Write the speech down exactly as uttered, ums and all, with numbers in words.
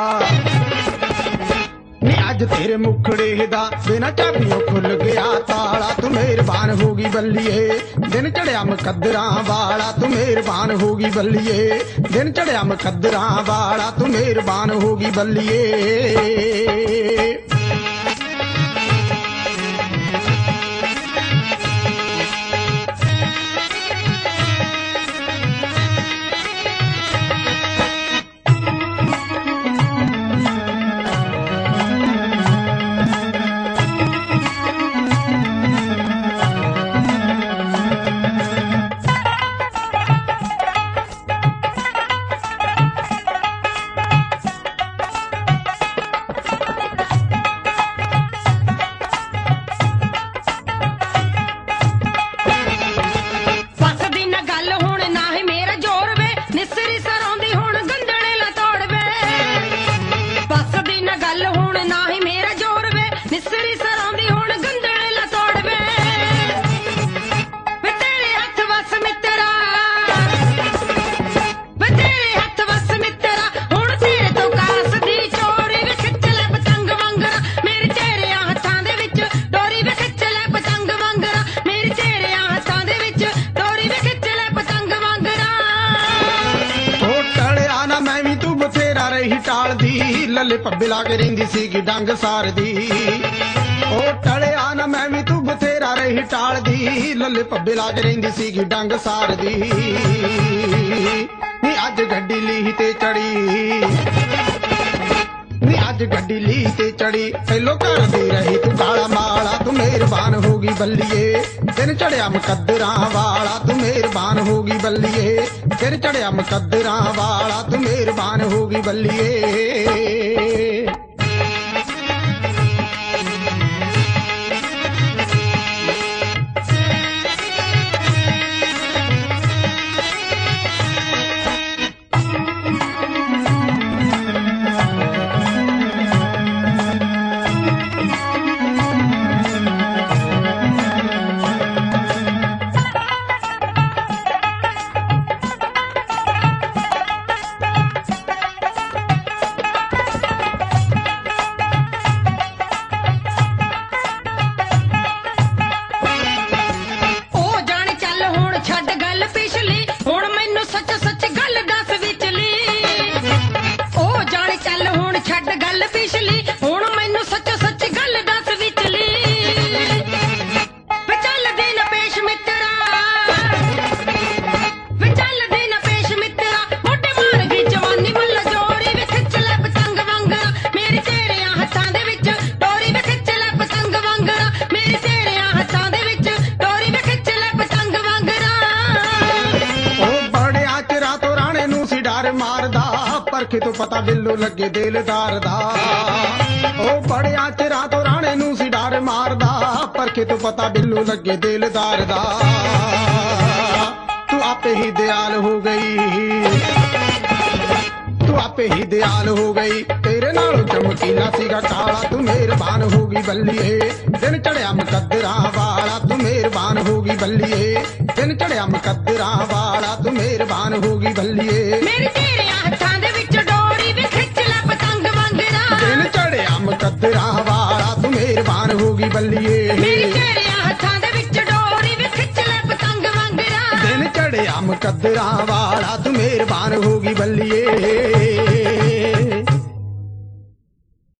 नी अज तेरे मुखड़े दा बिना चाबियों खुल गया ताला, तू मेहरबान होगी बल्लिए। दिन चढ़िया मुकद्दरां वाला, तू मेहरबान होगी बल्लिए। दिन चढ़िया मुकद्दरां वाला, तू मेहरबान होगी बल्लिए। लले पब्बे ला के रहिंदी सीगी डंग सारदी, ओ टलिया ना मैं भी तू बथेरा रही टालदी। लले पब्बे ला के रहिंदी सीगी डंग सारदी, नी अज गड्डी ली ते चढ़ी, नी अज गड्डी ली ते चढ़ी। पहलो कर दी रही तू काला माला, तू मेहरबान होगी बल्लिए। दिन चढ़िया मुकद्दरां वाला, तू मेहरबान होगी बल्लिए। दिन चढ़िया मुकद्दरां वाला, तू मेहरबान होगी बल्लिए। परखे तो पता बिल्लू लगे दिलदार दा, ओ बड़िया चिरा तो राणे नू सी डार मारदा। परखे तो पता बिल्लू लगे दिलदार दा, तू आपे ही दयाल हो गई, तू आपे ही दयाल हो गई। तेरे नालों चमकीला सीगा काला, तू मेहरबान होगी बल्लिए। दिन चढ़िया मुकद्दरां वाला, तू मेहरबान होगी बल्लिए। दिन चढ़िया मुकद्दरां वाला, तू मेहरबान होगी बल्लिए। मेरे तेरे हत्थां दे विच डोरी वे खिच लै पतंग वांगरा। दिन चढ़िया मुकद्दरां वाला, तू मेहरबान होगी बल्लिए। मेरे तेरे हत्थां दे विच डोरी वे खिच लै पतंग वांगरा। दिन चढ़िया मुकद्दरां वाला, तू मेहरबान होगी बल्लिए।